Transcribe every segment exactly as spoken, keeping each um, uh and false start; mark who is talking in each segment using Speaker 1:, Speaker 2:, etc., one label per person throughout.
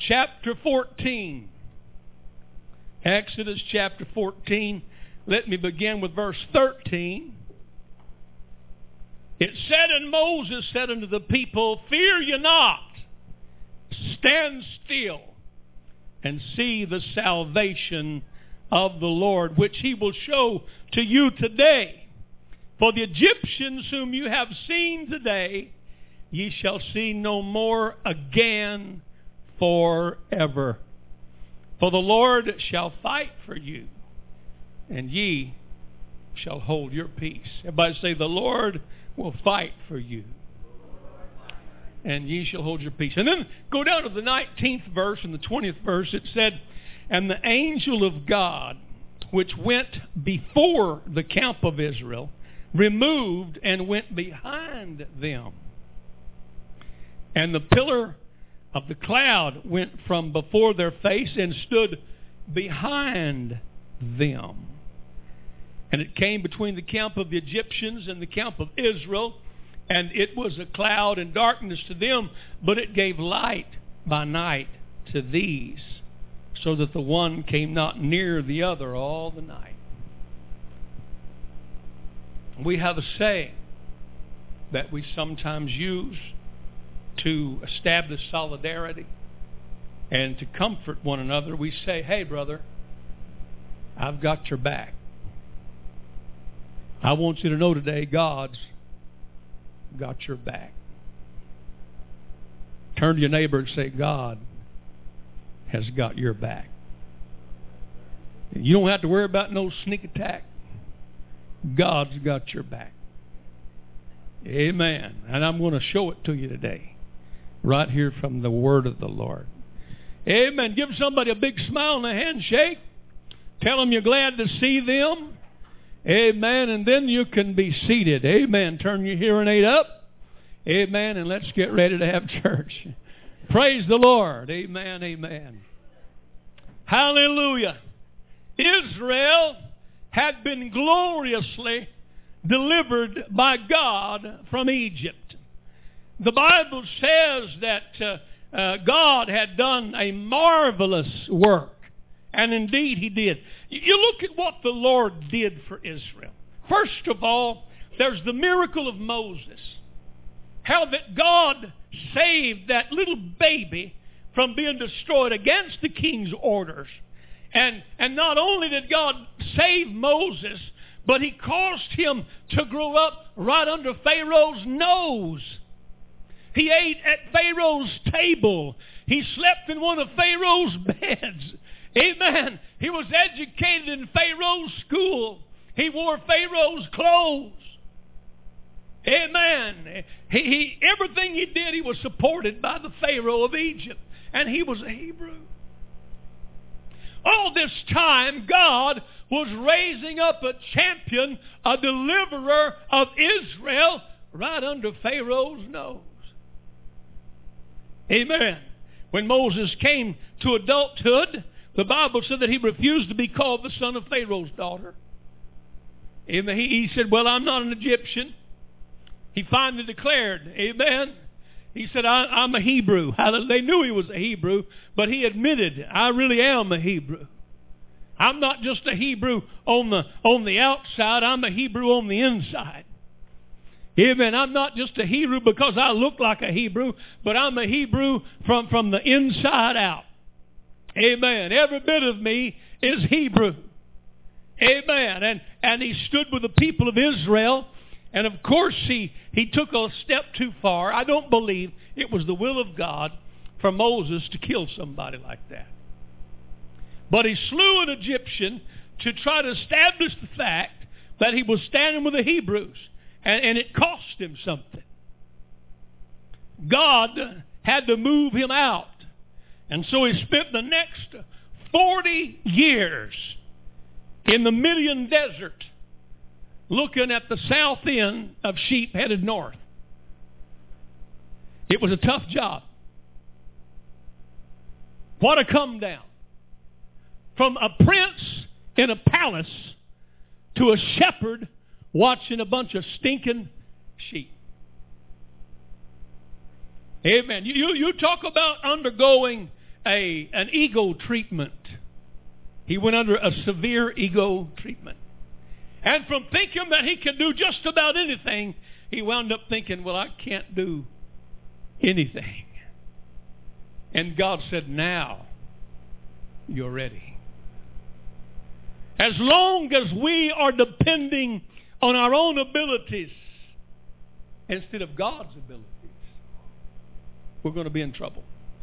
Speaker 1: chapter fourteen. Exodus chapter fourteen. Let me begin with verse thirteen. It said, and Moses said unto the people, fear ye not, stand still, and see the salvation of the Lord, which he will show to you today. For the Egyptians whom you have seen today, ye shall see no more again forever. For the Lord shall fight for you, and ye shall hold your peace. Everybody say, the Lord will fight for you, and ye shall hold your peace. And then go down to the nineteenth verse and the twentieth verse. It said, and the angel of God, which went before the camp of Israel, removed and went behind them. And the pillar of the cloud went from before their face and stood behind them. And it came between the camp of the Egyptians and the camp of Israel, and it was a cloud and darkness to them, but it gave light by night to these, so that the one came not near the other all the night. We have a saying that we sometimes use to establish solidarity and to comfort one another. We say, hey brother, I've got your back. I want you to know today, God's got your back. Turn to your neighbor and say, God has got your back. You don't have to worry about no sneak attack. God's got your back. Amen. And I'm going to show it to you today, right here from the word of the Lord. Amen. Give somebody a big smile and a handshake. Tell them you're glad to see them. Amen. And then you can be seated. Amen. Turn your hearing aid up. Amen. And let's get ready to have church. Praise the Lord. Amen. Amen. Hallelujah. Israel had been gloriously delivered by God from Egypt. The Bible says that uh, uh, God had done a marvelous work. And indeed he did. You look at what the Lord did for Israel. First of all, there's the miracle of Moses. How that God saved that little baby from being destroyed against the king's orders. And, and not only did God save Moses, but he caused him to grow up right under Pharaoh's nose. He ate at Pharaoh's table. He slept in one of Pharaoh's beds. Amen. He was educated in Pharaoh's school. He wore Pharaoh's clothes. Amen. He, he, everything he did, he was supported by the Pharaoh of Egypt. And he was a Hebrew. All this time, God was raising up a champion, a deliverer of Israel, right under Pharaoh's nose. Amen. When Moses came to adulthood, the Bible said that he refused to be called the son of Pharaoh's daughter. Amen. He, he said, well, I'm not an Egyptian. He finally declared, amen. He said, I, I'm a Hebrew. They knew he was a Hebrew, but he admitted, I really am a Hebrew. I'm not just a Hebrew on the, on the outside. I'm a Hebrew on the inside. Amen. I'm not just a Hebrew because I look like a Hebrew, but I'm a Hebrew from, from the inside out. Amen. Every bit of me is Hebrew. Amen. And, and he stood with the people of Israel. And of course he, he took a step too far. I don't believe it was the will of God for Moses to kill somebody like that. But he slew an Egyptian to try to establish the fact that he was standing with the Hebrews. And, and it cost him something. God had to move him out. And so he spent the next forty years in the Midian desert looking at the south end of sheep headed north. It was a tough job. What a come down. From a prince in a palace to a shepherd watching a bunch of stinking sheep. Amen. You, you, you talk about undergoing a an ego treatment. He went under a severe ego treatment. And from thinking that he could do just about anything, he wound up thinking, well, I can't do anything. And God said, now you're ready. As long as we are depending on our own abilities instead of God's abilities, we're going to be in trouble.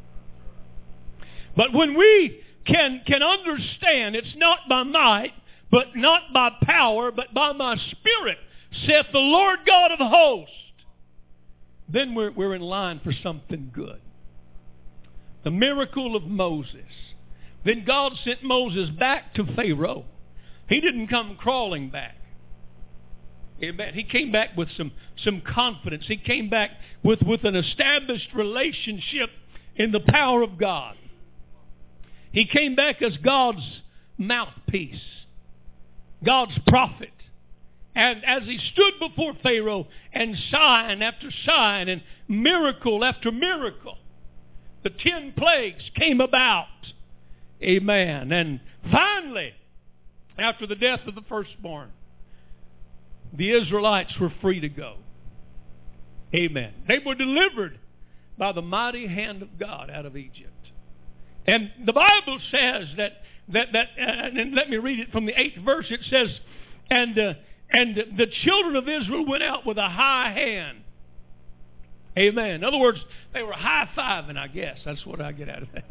Speaker 1: But when we can, can understand it's not by might, but not by power, but by my Spirit, saith the Lord God of hosts, then we're, we're in line for something good. The miracle of Moses. Then God sent Moses back to Pharaoh. He didn't come crawling back. Amen. He came back with some, some confidence. He came back with, with an established relationship in the power of God. He came back as God's mouthpiece, God's prophet. And as he stood before Pharaoh and sign after sign and miracle after miracle, the ten plagues came about. Amen. And finally, after the death of the firstborn, the Israelites were free to go. Amen. They were delivered by the mighty hand of God out of Egypt. And the Bible says that, that, that uh, and let me read it from the eighth verse. It says, and, uh, and the children of Israel went out with a high hand. Amen. In other words, they were high-fiving, I guess. That's what I get out of that.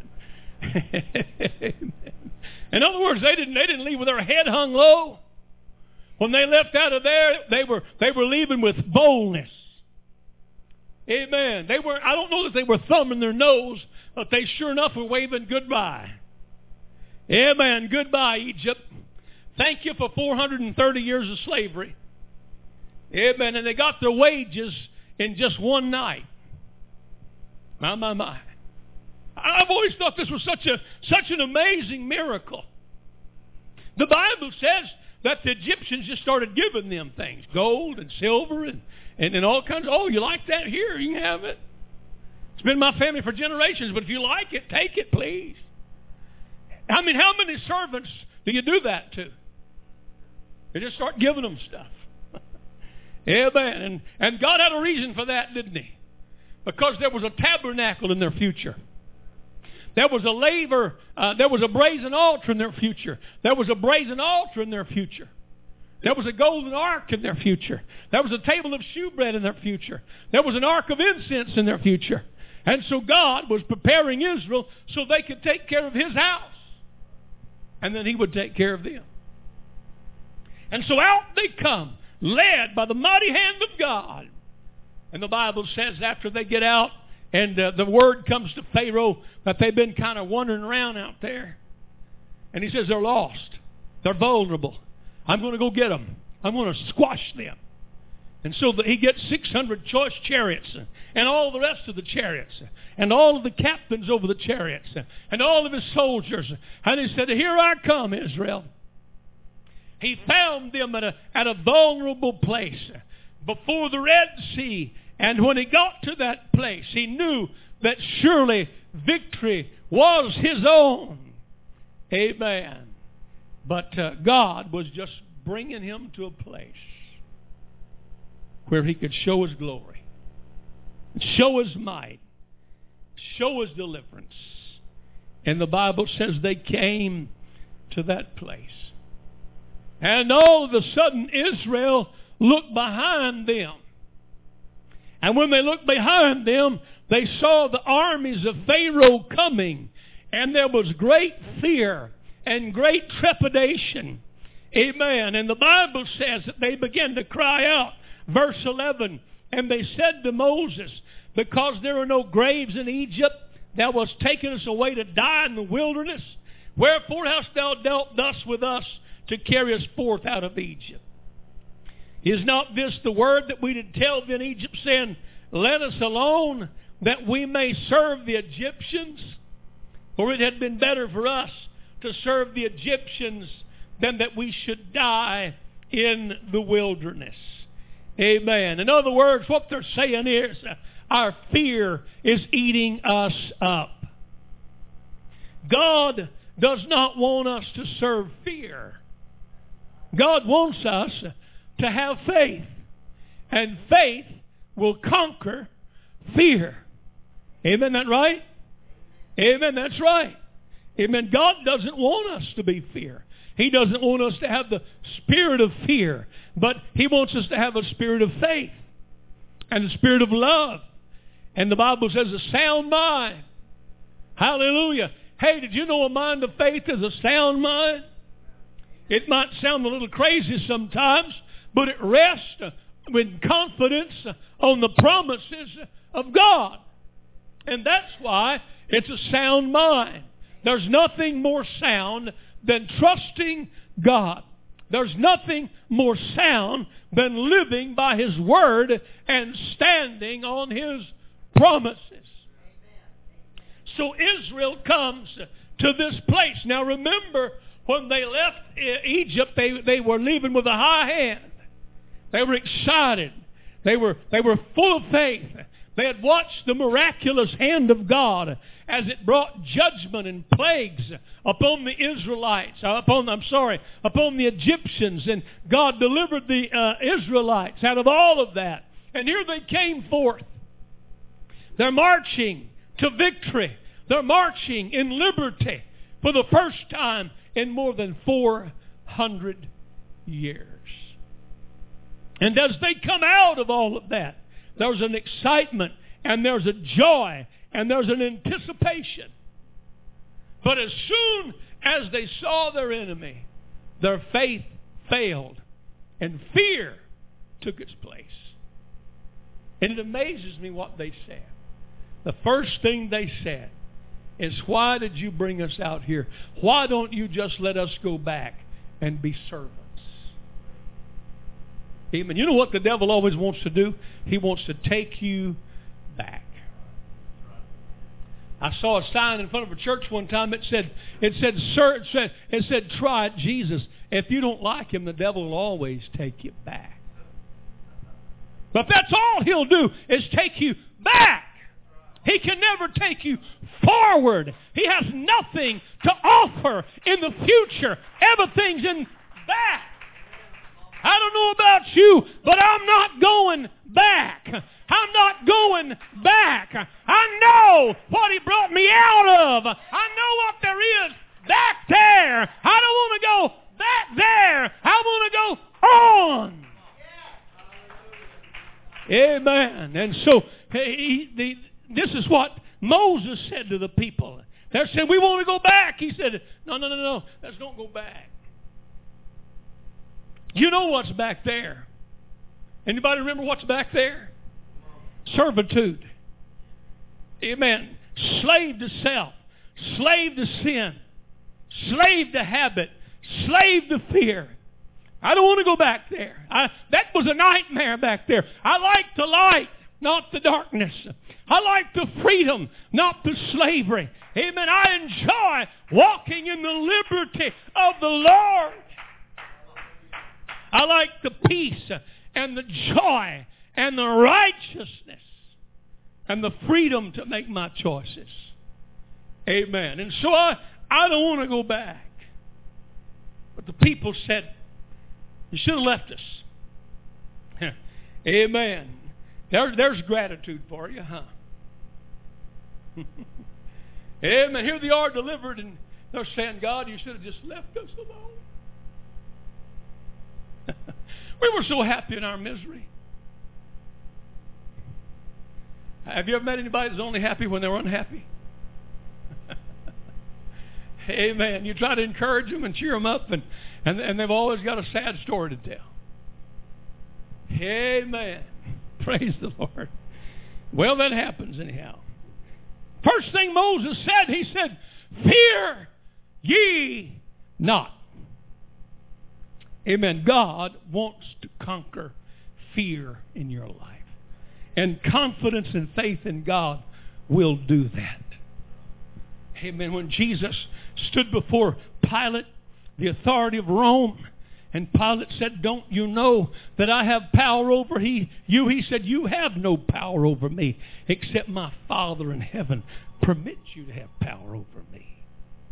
Speaker 1: In other words, they didn't, they didn't leave with their head hung low. When they left out of there, they were, they were leaving with boldness. Amen. They were, I don't know that they were thumbing their nose, but they sure enough were waving goodbye. Amen. Goodbye, Egypt. Thank you for four hundred thirty years of slavery. Amen. And they got their wages in just one night. My, my, my. I've always thought this was such a such an amazing miracle. The Bible says that the Egyptians just started giving them things, gold and silver and, and, and all kinds of, oh, you like that? Here, you can have it. It's been my family for generations, but if you like it, take it, please. I mean, how many servants do you do that to? You just start giving them stuff. Amen. And, and God had a reason for that, didn't he? Because there was a tabernacle in their future. There was a laver, uh, there was a brazen altar in their future. There was a brazen altar in their future. There was a golden ark in their future. There was a table of shewbread in their future. There was an ark of incense in their future. And so God was preparing Israel so they could take care of His house. And then He would take care of them. And so out they come, led by the mighty hand of God. And the Bible says after they get out, and uh, the word comes to Pharaoh that they've been kind of wandering around out there. And he says they're lost. They're vulnerable. I'm going to go get them. I'm going to squash them. And so the, he gets six hundred choice chariots and all the rest of the chariots and all of the captains over the chariots and all of his soldiers. And he said, here I come, Israel. He found them at a, at a vulnerable place before the Red Sea. And when he got to that place, he knew that surely victory was his own. Amen. But uh, God was just bringing him to a place where he could show his glory, show his might, show his deliverance. And the Bible says they came to that place. And all of a sudden Israel looked behind them. And when they looked behind them, they saw the armies of Pharaoh coming. And there was great fear and great trepidation. Amen. And the Bible says that they began to cry out. Verse eleven, and they said to Moses, because there are no graves in Egypt, thou wast taken us away to die in the wilderness. Wherefore hast thou dealt thus with us to carry us forth out of Egypt? Is not this the word that we did tell in Egypt, saying, let us alone, that we may serve the Egyptians? For it had been better for us to serve the Egyptians than that we should die in the wilderness. Amen. In other words, what they're saying is, our fear is eating us up. God does not want us to serve fear. God wants us to have faith. And faith will conquer fear. Amen, that right? Amen, that's right. Amen. God doesn't want us to be fear. He doesn't want us to have the spirit of fear. But He wants us to have a spirit of faith. And a spirit of love. And the Bible says a sound mind. Hallelujah. Hey, did you know a mind of faith is a sound mind? It might sound a little crazy sometimes, but it rests with confidence on the promises of God. And that's why it's a sound mind. There's nothing more sound than trusting God. There's nothing more sound than living by His Word and standing on His promises. So Israel comes to this place. Now remember, when they left Egypt, they, they were leaving with a high hand. They were excited. They were, they were full of faith. They had watched the miraculous hand of God as it brought judgment and plagues upon the Israelites, upon, I'm sorry, upon the Egyptians. And God delivered the uh, Israelites out of all of that. And here they came forth. They're marching to victory. They're marching in liberty for the first time in more than four hundred years. And as they come out of all of that, there's an excitement and there's a joy and there's an anticipation. But as soon as they saw their enemy, their faith failed and fear took its place. And it amazes me what they said. The first thing they said is, why did you bring us out here? Why don't you just let us go back and be servants? Amen. You know what the devil always wants to do? He wants to take you back. I saw a sign in front of a church one time that said, it said, sir, it said, it said, try Jesus. If you don't like Him, the devil will always take you back. But that's all he'll do, is take you back. He can never take you forward. He has nothing to offer in the future. Everything's in back. I don't know about you, but I'm not going back. I'm not going back. I know what He brought me out of. I know what there is back there. I don't want to go back there. I want to go on. Amen. And so he, the, this is what Moses said to the people. They're saying, we want to go back. He said, no, no, no, no. Let's don't go back. You know what's back there. Anybody remember what's back there? Servitude. Amen. Slave to self. Slave to sin. Slave to habit. Slave to fear. I don't want to go back there. I, that was a nightmare back there. I like the light, not the darkness. I like the freedom, not the slavery. Amen. I enjoy walking in the liberty of the Lord. I like the peace and the joy and the righteousness and the freedom to make my choices. Amen. And so I, I don't want to go back. But the people said, you should have left us. Amen. There, there's gratitude for you, huh? Amen. Here they are delivered, and they're saying, God, you should have just left us alone. We were so happy in our misery. Have you ever met anybody that's only happy when they're unhappy? Amen. You try to encourage them and cheer them up, and, and, and they've always got a sad story to tell. Amen. Praise the Lord. Well, that happens anyhow. First thing Moses said, he said, fear ye not. Amen. God wants to conquer fear in your life. And confidence and faith in God will do that. Amen. When Jesus stood before Pilate, the authority of Rome, and Pilate said, don't you know that I have power over he, you? He said, you have no power over me, except my Father in heaven permits you to have power over me.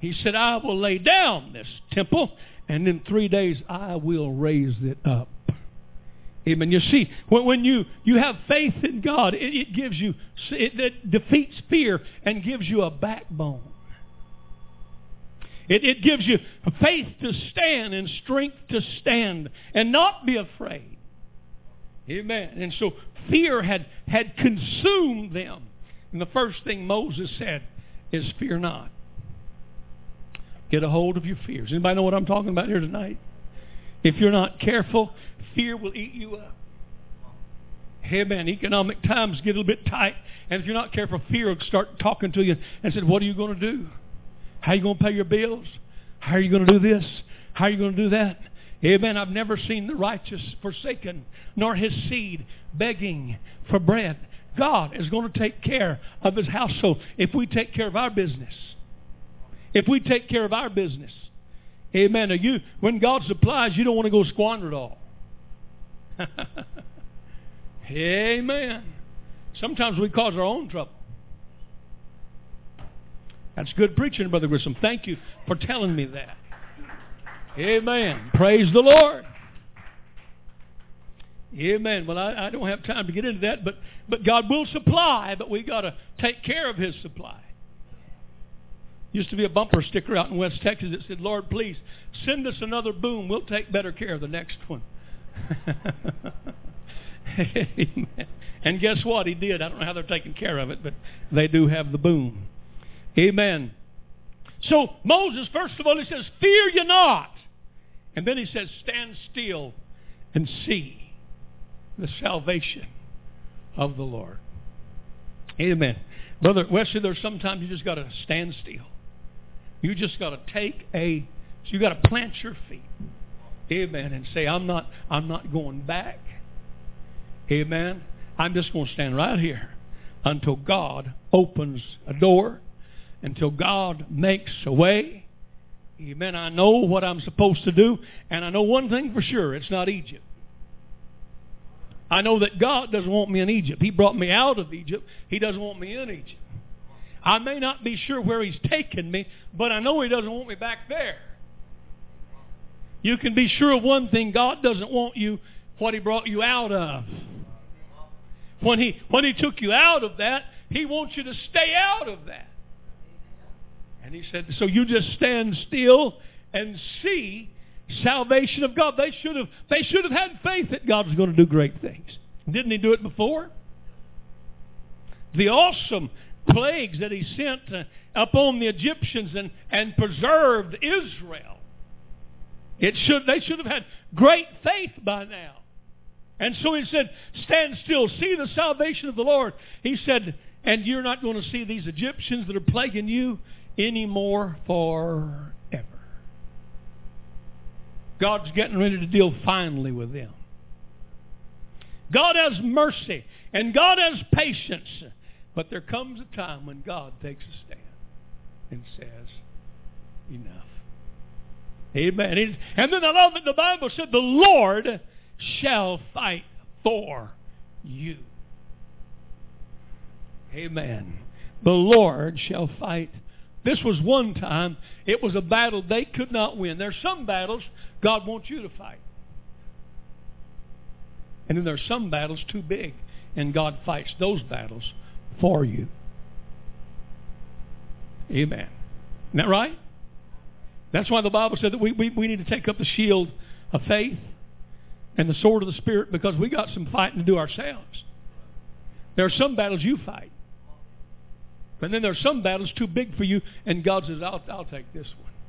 Speaker 1: He said, I will lay down this temple, and in three days I will raise it up. Amen. You see, when, when you, you have faith in God, it, it gives you, it, it defeats fear and gives you a backbone. It, it gives you faith to stand and strength to stand and not be afraid. Amen. And so fear had, had consumed them. And the first thing Moses said is, fear not. Get a hold of your fears. Anybody know what I'm talking about here tonight? If you're not careful, fear will eat you up. Amen. Economic times get a little bit tight. And if you're not careful, fear will start talking to you and said, what are you going to do? How are you going to pay your bills? How are you going to do this? How are you going to do that? Amen. I've never seen the righteous forsaken, nor his seed begging for bread. God is going to take care of his household if we take care of our business. If we take care of our business. Amen. Now you, when God supplies, you don't want to go squander it all. Amen. Sometimes we cause our own trouble. That's good preaching, Brother Grissom. Thank you for telling me that. Amen. Praise the Lord. Amen. Well, I, I don't have time to get into that, but, but God will supply, but we got to take care of his supply. Used to be a bumper sticker out in West Texas that said, Lord, please send us another boom. We'll take better care of the next one. Amen. And guess what? He did. I don't know how they're taking care of it, but they do have the boom. Amen. So Moses, first of all, he says, fear you not. And then he says, stand still and see the salvation of the Lord. Amen. Brother Wesley, there's sometimes you just got to stand still. You just got to take a, so you got to plant your feet. Amen. And say, I'm not, I'm not going back. Amen. I'm just going to stand right here until God opens a door. Until God makes a way. Amen. I know what I'm supposed to do. And I know one thing for sure. It's not Egypt. I know that God doesn't want me in Egypt. He brought me out of Egypt. He doesn't want me in Egypt. I may not be sure where he's taken me, but I know he doesn't want me back there. You can be sure of one thing. God doesn't want you what he brought you out of. When he, when he took you out of that, he wants you to stay out of that. And he said, so you just stand still and see salvation of God. They should have, they should have had faith that God was going to do great things. Didn't he do it before? The awesome plagues that he sent uh, upon the Egyptians and, and preserved Israel. It should, they should have had great faith by now. And so he said, stand still, see the salvation of the Lord. He said, and you're not going to see these Egyptians that are plaguing you anymore forever. God's getting ready to deal finally with them. God has mercy and God has patience. But there comes a time when God takes a stand and says, enough. Amen. And then I love that the Bible said, the Lord shall fight for you. Amen. The Lord shall fight. This was one time, it was a battle they could not win. There's some battles God wants you to fight. And then there's some battles too big, and God fights those battles for you. Amen. Isn't that right? That's why the Bible said that we, we, we need to take up the shield of faith and the sword of the Spirit, because we got some fighting to do ourselves. There are some battles you fight. And then there are some battles too big for you, and God says, I'll, I'll take this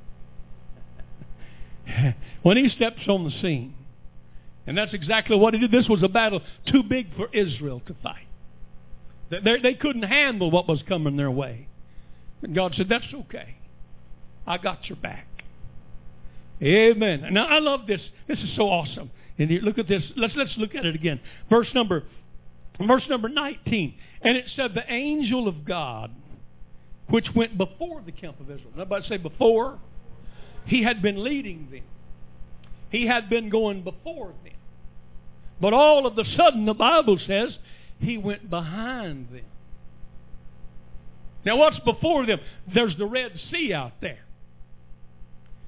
Speaker 1: one. When he steps on the scene, and that's exactly what he did. This was a battle too big for Israel to fight. They, they couldn't handle what was coming their way. And God said, that's okay. I got your back. Amen. Now I love this. This is so awesome. And here, look at this. Let's let's look at it again. Verse number, verse number nineteen. And it said, the angel of God, which went before the camp of Israel. Everybody say before. He had been leading them. He had been going before them. But all of a sudden, the Bible says, he went behind them. Now what's before them? There's the Red Sea out there.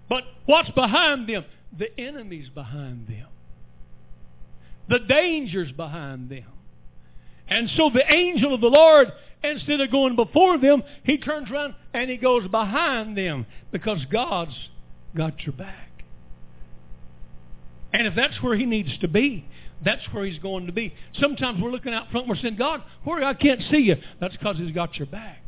Speaker 1: But what's behind them? The enemy's behind them. The danger's behind them. And so the angel of the Lord, instead of going before them, he turns around and he goes behind them, because God's got your back. And if that's where he needs to be, that's where he's going to be. Sometimes we're looking out front and we're saying, God, where I can't see you. That's because he's got your back.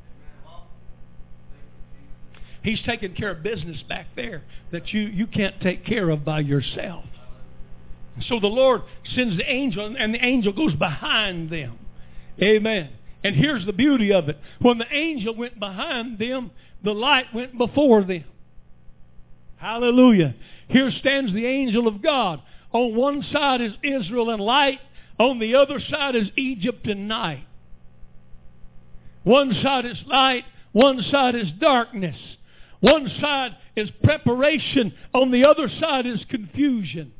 Speaker 1: He's taking care of business back there that you, you can't take care of by yourself. So the Lord sends the angel, and the angel goes behind them. Amen. And here's the beauty of it. When the angel went behind them, the light went before them. Hallelujah. Here stands the angel of God. On one side is Israel and light. On the other side is Egypt and night. One side is light. One side is darkness. One side is preparation. On the other side is confusion.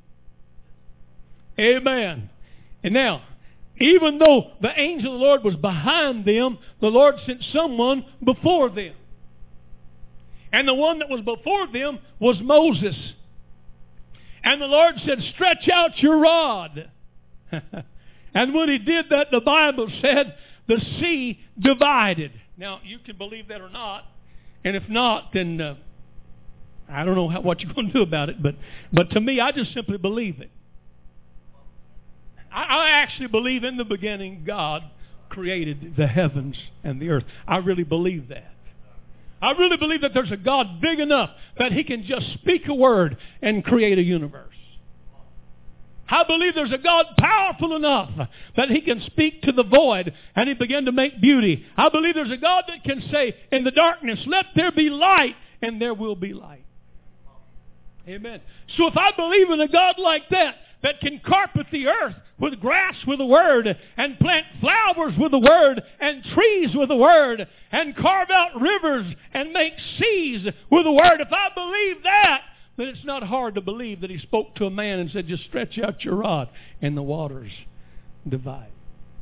Speaker 1: Amen. And now, even though the angel of the Lord was behind them, the Lord sent someone before them. And the one that was before them was Moses. And the Lord said, stretch out your rod. And when he did that, the Bible said, the sea divided. Now, you can believe that or not. And if not, then uh, I don't know how, what you're going to do about it. But, but to me, I just simply believe it. I, I actually believe in the beginning God created the heavens and the earth. I really believe that. I really believe that there's a God big enough that he can just speak a word and create a universe. I believe there's a God powerful enough that he can speak to the void and he begin to make beauty. I believe there's a God that can say in the darkness, let there be light, and there will be light. Amen. So if I believe in a God like that, that can carpet the earth with grass with the word, and plant flowers with the word, and trees with the word, and carve out rivers and make seas with the word, if I believe that, then it's not hard to believe that he spoke to a man and said, just stretch out your rod, and the waters divide.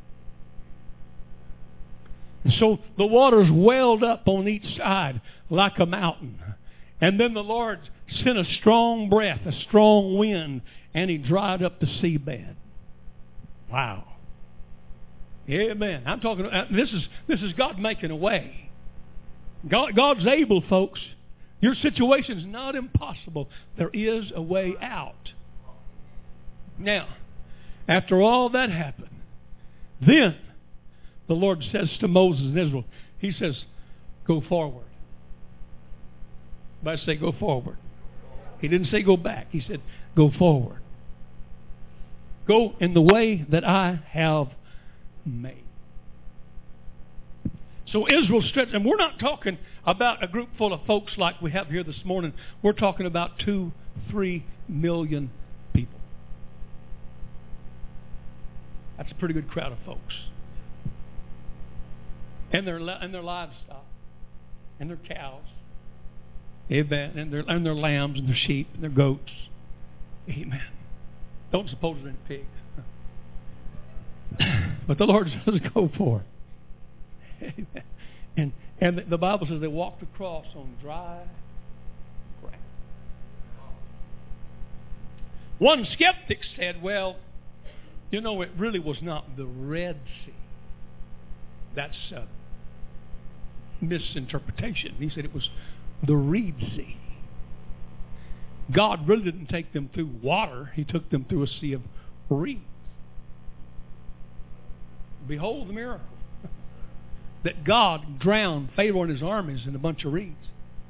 Speaker 1: And so the waters welled up on each side like a mountain. And then the Lord sent a strong breath, a strong wind, and he dried up the seabed. Wow. Amen. I'm talking, uh, this is this is God making a way. God, God's able, folks. Your situation's not impossible. There is a way out. Now, after all that happened, then the Lord says to Moses and Israel, he says, go forward. But I say go forward. He didn't say go back. He said go forward. Go in the way that I have made. So Israel stretched, and we're not talking about a group full of folks like we have here this morning. We're talking about two, three million people. That's a pretty good crowd of folks. And their and their livestock, and their cows, amen, and their and their lambs and their sheep and their goats, amen. Don't suppose there's any pigs. But the Lord says, go for it. Amen. And, and the Bible says they walked across on dry ground. One skeptic said, well, you know, it really was not the Red Sea. That's a misinterpretation. He said it was the Reed Sea. God really didn't take them through water. He took them through a sea of reeds. Behold the miracle. That God drowned Pharaoh and his armies in a bunch of reeds.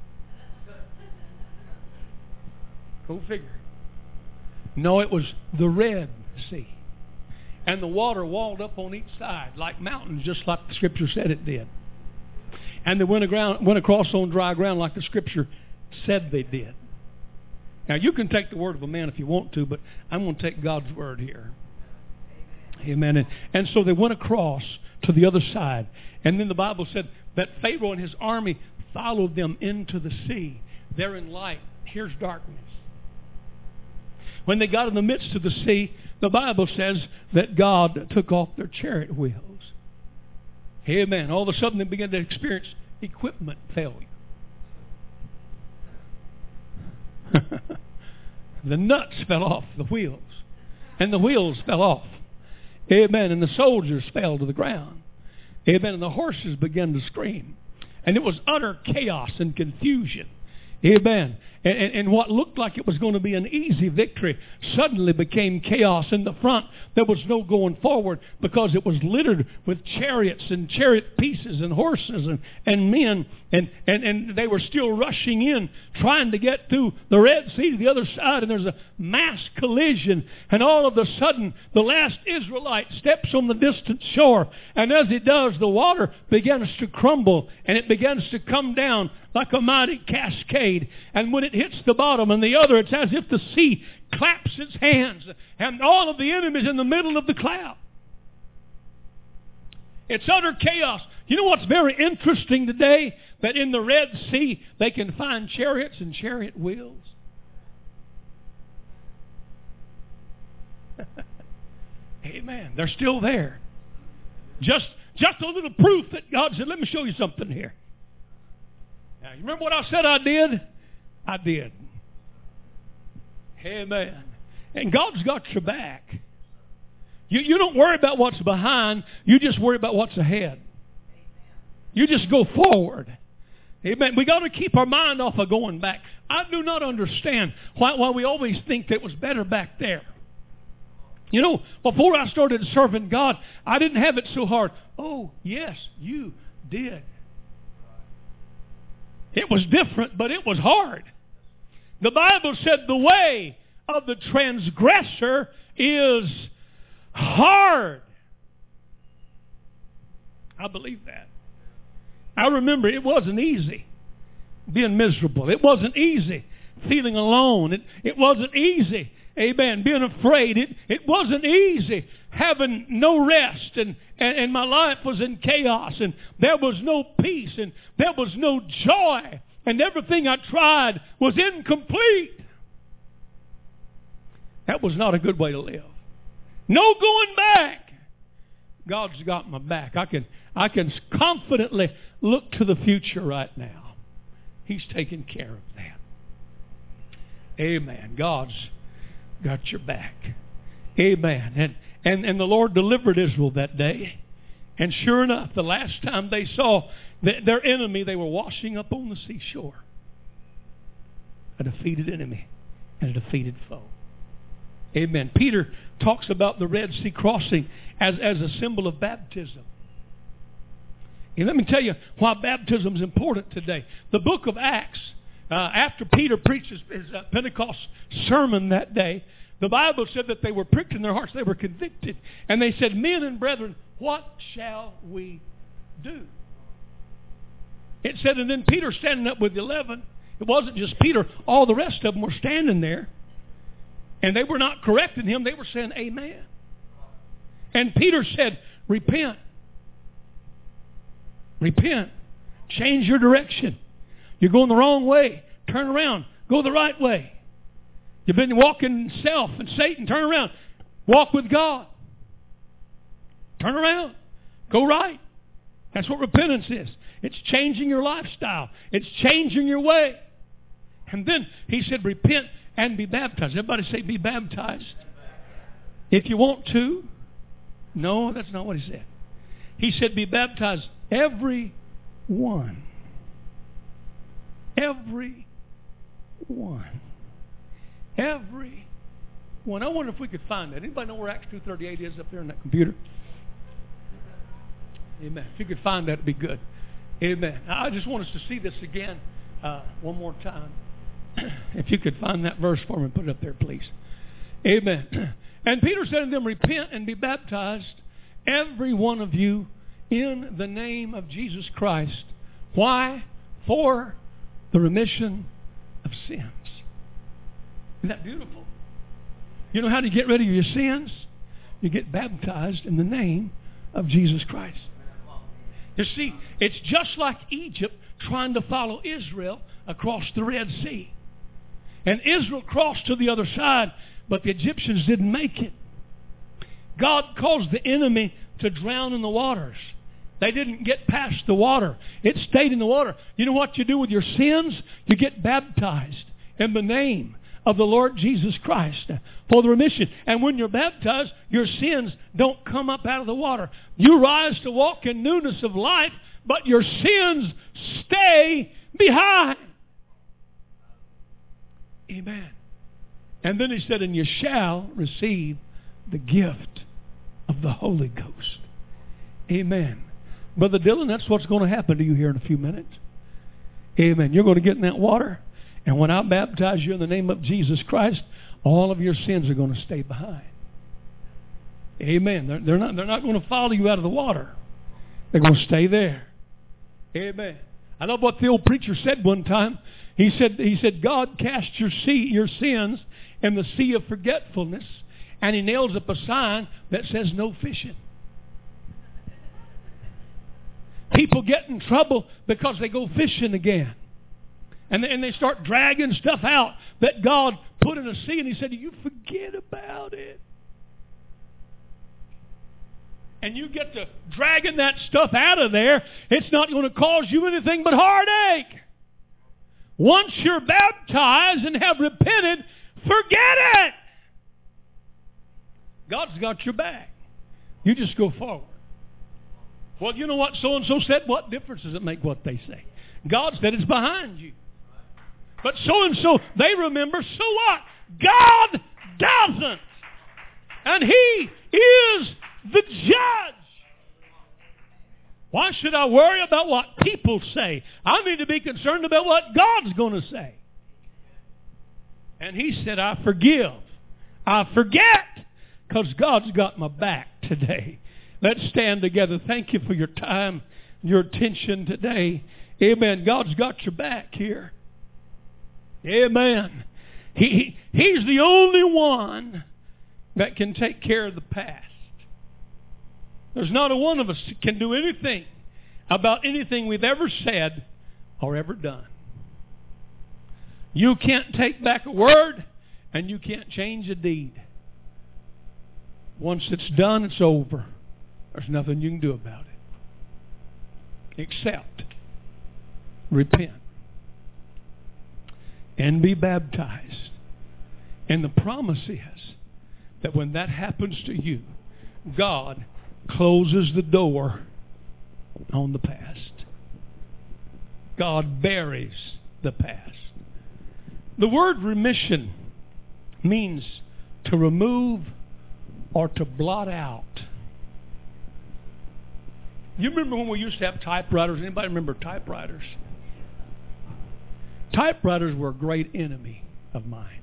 Speaker 1: Go figure. No, it was the Red Sea. And the water walled up on each side like mountains, just like the Scripture said it did. And they went, aground, went across on dry ground like the Scripture said they did. Now, you can take the word of a man if you want to, but I'm going to take God's word here. Amen. And, and so they went across to the other side. And then the Bible said that Pharaoh and his army followed them into the sea. They're in light. Here's darkness. When they got in the midst of the sea, the Bible says that God took off their chariot wheels. Amen. All of a sudden they began to experience equipment failure. The nuts fell off the wheels. And the wheels fell off. Amen. And the soldiers fell to the ground. Amen. And the horses began to scream. And it was utter chaos and confusion. Amen. And, and, and what looked like it was going to be an easy victory suddenly became chaos in the front. There was no going forward because it was littered with chariots and chariot pieces and horses and, and men. And, and, and they were still rushing in, trying to get through the Red Sea to the other side. And there's a mass collision. And all of a sudden, the last Israelite steps on the distant shore. And as he does, the water begins to crumble. And it begins to come down like a mighty cascade. And when it hits the bottom and the other, it's as if the sea claps its hands. And all of the enemies in the middle of the cloud. It's utter chaos. You know what's very interesting today? That in the Red Sea, they can find chariots and chariot wheels. Amen. They're still there. Just, just a little proof that God said, let me show you something here. Now, you remember what I said I did? I did. Amen. And God's got your back. You, you don't worry about what's behind. You just worry about what's ahead. You just go forward. Amen. We got to keep our mind off of going back. I do not understand why, why we always think that it was better back there. You know, before I started serving God, I didn't have it so hard. Oh, yes, you did. It was different, but it was hard. The Bible said the way of the transgressor is hard. I believe that. I remember it wasn't easy being miserable. It wasn't easy feeling alone. It, it wasn't easy, amen, being afraid. It, it wasn't easy having no rest, and, and, and my life was in chaos, and there was no peace, and there was no joy, and everything I tried was incomplete. That was not a good way to live. No going back. God's got my back. I can, I can confidently look to the future right now. He's taking care of that. Amen. God's got your back. Amen. And, and, and the Lord delivered Israel that day. And sure enough, the last time they saw the, their enemy, they were washing up on the seashore. A defeated enemy and a defeated foe. Amen. Peter talks about the Red Sea crossing as, as a symbol of baptism. And let me tell you why baptism is important today. The book of Acts, uh, after Peter preached his, his uh, Pentecost sermon that day, the Bible said that they were pricked in their hearts, they were convicted. And they said, men and brethren, what shall we do? It said, and then Peter standing up with the eleven. It wasn't just Peter. All the rest of them were standing there. And they were not correcting him. They were saying, amen. And Peter said, repent. Repent. Change your direction. You're going the wrong way. Turn around. Go the right way. You've been walking self and Satan. Turn around. Walk with God. Turn around. Go right. That's what repentance is. It's changing your lifestyle. It's changing your way. And then he said, repent and be baptized. Everybody say, be baptized. If you want to. No, that's not what he said. He said, be baptized. Every one. Every one. Every one. I wonder if we could find that. Anybody know where Acts two thirty-eight is up there on that computer? Amen. If you could find that, it'd be good. Amen. I just want us to see this again uh, one more time. If you could find that verse for me and put it up there, please. Amen. And Peter said to them, repent and be baptized, every one of you, in the name of Jesus Christ. Why? For the remission of sins. Isn't that beautiful? You know how to get rid of your sins? You get baptized in the name of Jesus Christ. You see, it's just like Egypt trying to follow Israel across the Red Sea. And Israel crossed to the other side, but the Egyptians didn't make it. God caused the enemy to drown in the waters. They didn't get past the water. It stayed in the water. You know what you do with your sins? You get baptized. in the name of the Lord Jesus Christ for the remission. And when you're baptized, your sins don't come up out of the water. You rise to walk in newness of life, but your sins stay behind. Amen. And then he said, and you shall receive the gift of the Holy Ghost. Amen. Brother Dylan, that's what's going to happen to you here in a few minutes. Amen. You're going to get in that water, and when I baptize you in the name of Jesus Christ, all of your sins are going to stay behind. Amen. They're, they're not, they're not going to follow you out of the water. They're going to stay there. Amen. I love what the old preacher said one time. He said, he said, God cast your sea, your sins in the sea of forgetfulness, and he nails up a sign that says no fishing. People get in trouble because they go fishing again. And they, and they start dragging stuff out that God put in a sea, and he said, you forget about it. And you get to dragging that stuff out of there, it's not going to cause you anything but heartache. Once you're baptized and have repented, forget it. God's got your back. You just go forward. Well, you know what so-and-so said? What difference does it make what they say? God said it's behind you. But so-and-so, they remember, so what? God doesn't. And he is the judge. Why should I worry about what people say? I need to be concerned about what God's going to say. And he said, I forgive. I forget, because God's got my back today. Let's stand together. Thank you for your time, your attention today. Amen. God's got your back here. Amen. He, he's the only one that can take care of the past. There's not a one of us that can do anything about anything we've ever said or ever done. You can't take back a word, and you can't change a deed. Once it's done, it's over. There's nothing you can do about it. Except repent and be baptized. And the promise is that when that happens to you, God closes the door on the past. God buries the past. The word remission means to remove or to blot out. You remember when we used to have typewriters? Anybody remember typewriters? Typewriters were a great enemy of mine.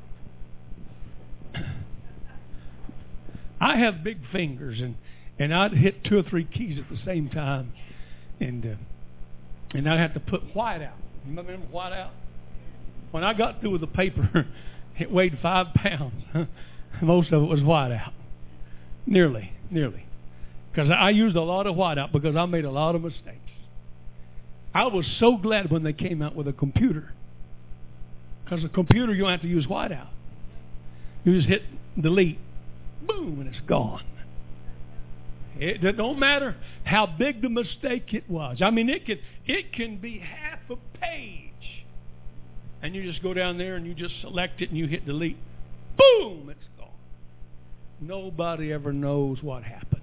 Speaker 1: I have big fingers, and, and I'd hit two or three keys at the same time, and uh, and I'd have to put white out. You remember white out? When I got through with the paper, it weighed five pounds. Most of it was white out. Nearly, nearly. Because I used a lot of white out because I made a lot of mistakes. I was so glad when they came out with a computer. Because a computer, you don't have to use white out. You just hit delete. Boom, and it's gone. It, it don't matter how big the mistake it was. I mean, it can, it can be half a page. And you just go down there and you just select it and you hit delete. Boom, it's gone. Nobody ever knows what happened.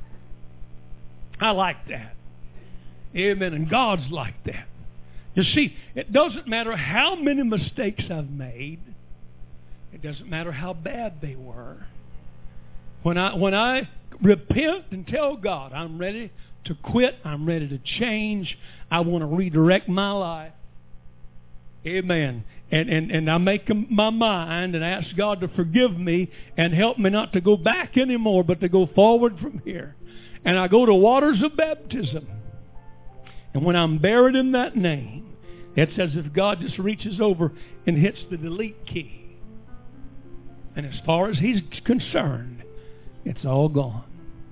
Speaker 1: I like that. Amen. And God's like that. You see, it doesn't matter how many mistakes I've made. It doesn't matter how bad they were. When I when I repent and tell God, I'm ready to quit, I'm ready to change, I want to redirect my life. Amen. And, and, and I make my mind and ask God to forgive me and help me not to go back anymore, but to go forward from here. And I go to waters of baptism. And when I'm buried in that name, it's as if God just reaches over and hits the delete key. And as far as He's concerned, it's all gone.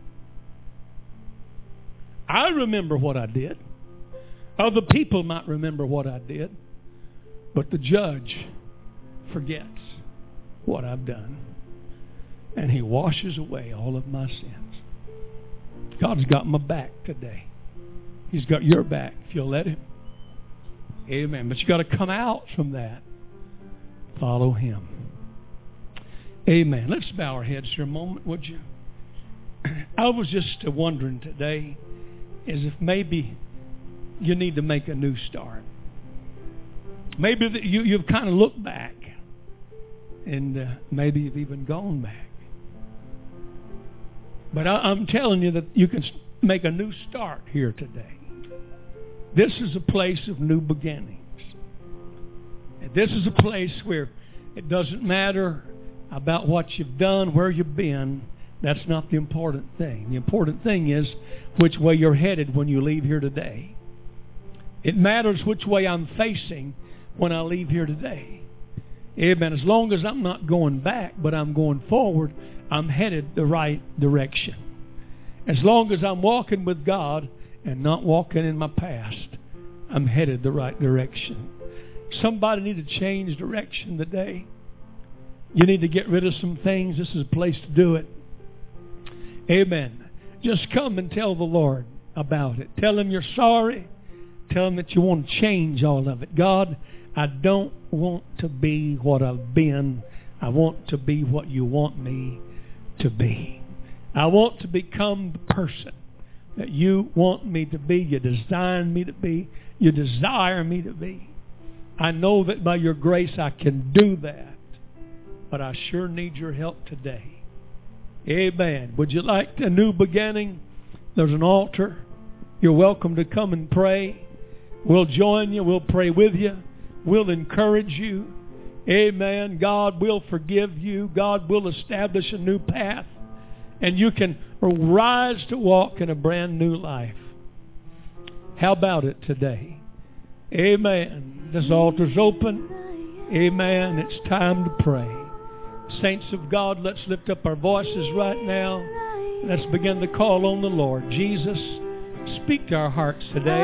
Speaker 1: I remember what I did. Other people might remember what I did. But the judge forgets what I've done. And He washes away all of my sins. God's got my back today. He's got your back if you'll let Him. Amen. But you got to come out from that. follow Him. Amen. Let's bow our heads for a moment, would you? I was just wondering today, as if maybe you need to make a new start. Maybe that you, you've kind of looked back, and uh, maybe you've even gone back. But I, I'm telling you that you can make a new start here today. This is a place of new beginnings. And this is a place where it doesn't matter about what you've done, where you've been. That's not the important thing. The important thing is which way you're headed when you leave here today. It matters which way I'm facing when I leave here today. Amen. As long as I'm not going back, but I'm going forward, I'm headed the right direction. As long as I'm walking with God and not walking in my past, I'm headed the right direction. Somebody need to change direction today. You need to get rid of some things. This is a place to do it. Amen. Just come and tell the Lord about it. Tell Him you're sorry. Tell Him that you want to change all of it. God, I don't want to be what I've been. I want to be what you want me to be. I want to become the person that you want me to be. You designed me to be. You desire me to be. I know that by your grace I can do that. But I sure need your help today. Amen. Would you like a new beginning? There's an altar. You're welcome to come and pray. We'll join you. We'll pray with you. We'll encourage you. Amen. God will forgive you. God will establish a new path. And you can rise to walk in a brand new life. How about it today? Amen. This altar's open. Amen. It's time to pray. Saints of God, let's lift up our voices right now. Let's begin to call on the Lord. Jesus, speak to our hearts today.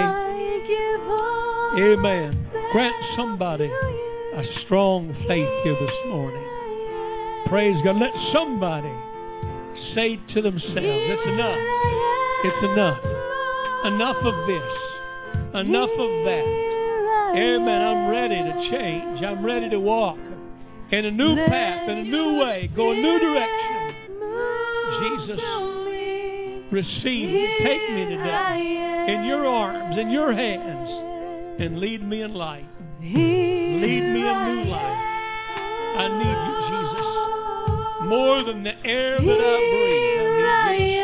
Speaker 1: Amen. Grant somebody a strong faith here this morning. Praise God. Let somebody say to themselves, it's enough. It's enough. Enough of this. Enough of that. Amen. I'm ready to change. I'm ready to walk in a new path, in a new way, go a new direction. Jesus, receive me. Take me today in your arms, in your hands, and lead me in light. Lead me in new life. I need you, Jesus. More than the air that I breathe, I need you.